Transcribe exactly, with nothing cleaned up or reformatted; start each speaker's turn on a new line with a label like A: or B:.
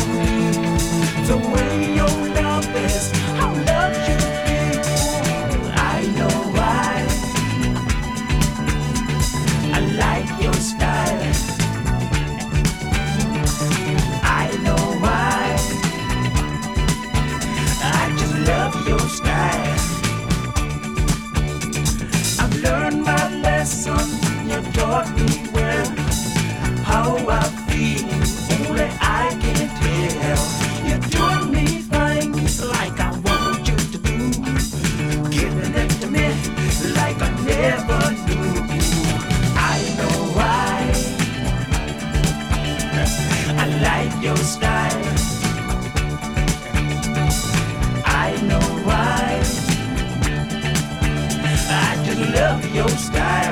A: The way your love is, how love you be. I know why. I like your style. I know why. I just love your style. I've learned my lesson. You taught me well how I feel. Only I can tell. You're doing me things like I want you to do, giving it to me like I never knew. I know why. I like your style. I know why. I just love your style.